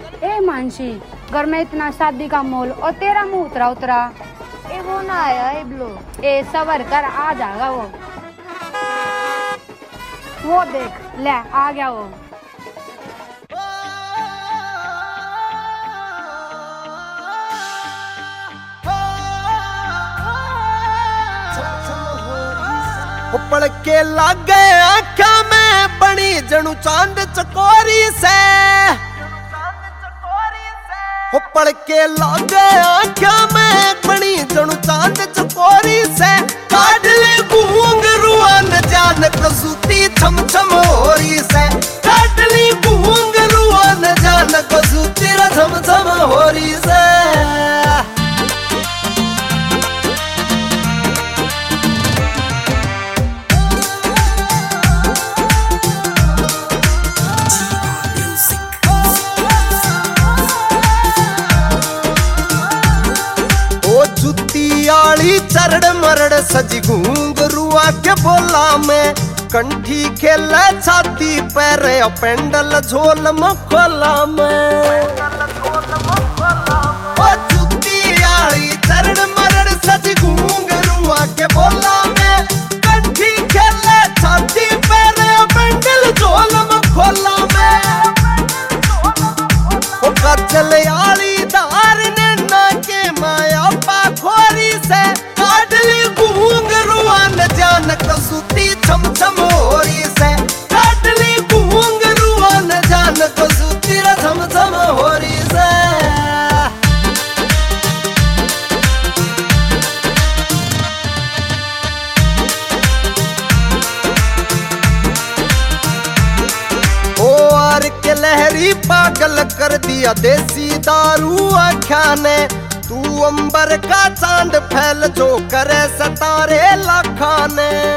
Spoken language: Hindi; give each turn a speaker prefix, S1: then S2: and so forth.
S1: ए मानसी, घर में इतना शादी का मोल और तेरा मुंह उतरा उतरा।
S2: ए वो ना आया ए ब्लो।
S1: ए सबर कर, आ जाएगा वो देख ले आ गया वो।
S3: पड़ के लग गए आँखा में बनी जणु चांद चकोरी से। पड़ के लग गए आँखा में बनी जणु चांद चकोरी से। काट ले घुंघरू न जान कसूती छम छम होरी से। काट ली घुंघरू न जान कसूती छम छम होरी से। आली चरड़ मरड़ सजी घुंघरुआ के बोला में। कंठी खेले छाती पैरे पेंडल झोल मखोला में। ओ जुती आली चरड़ मरड़ सजी घुंघरुआ के बोला में। कंठी खेले छाती पैरे पेंडल झोल मखोला में। ओ कचल आली दार ने ना के माया पाखोरी से। काटली घुंघरुआ न जान कसूती छम छम होरी से। काटली घुंघरुआ न जान कसूती छम छम होरी से। ओ आर के लहरी पागल कर दिया देसी दारू आख्या ने। तू अंबर का चांद फैल जो करे सतारे लाखा ने।